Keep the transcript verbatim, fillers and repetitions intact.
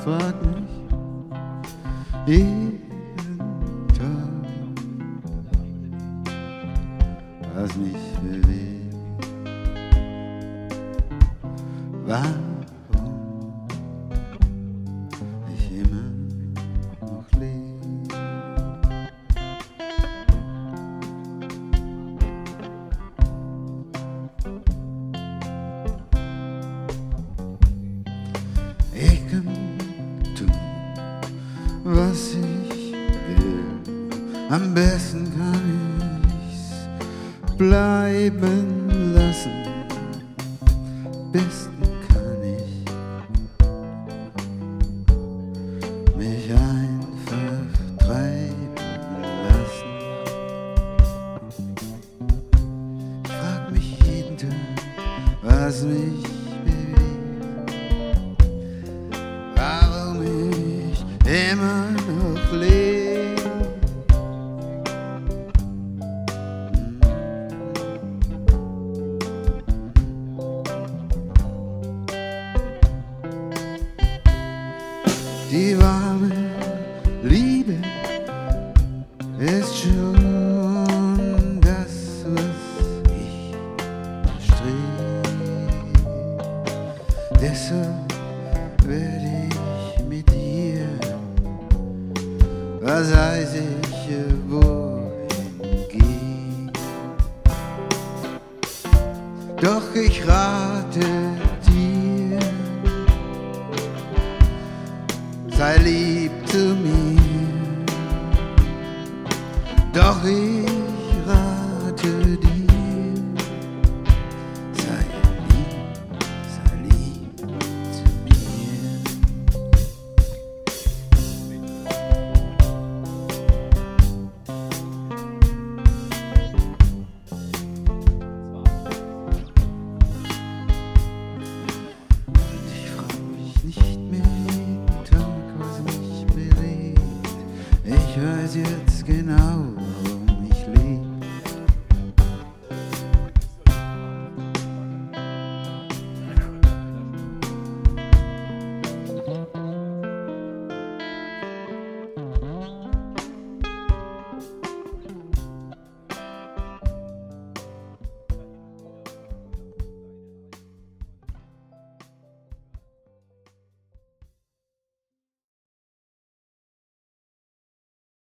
frag mich jeden Tag, was mich bewegt, warum ich immer noch lebe. Ich kann tun, was ich will, am besten kann ich's bleiben lassen, am besten kann ich mich einfach treiben lassen. Ich frag mich jeden Tag, was mich immer noch lebe. Die warme Liebe ist schon das, was ich strebe. Deshalb werde ich mit dir, was weiß ich, wohin gehen. Doch ich rate dir, sei lieb zu mir. Doch ich rate dir,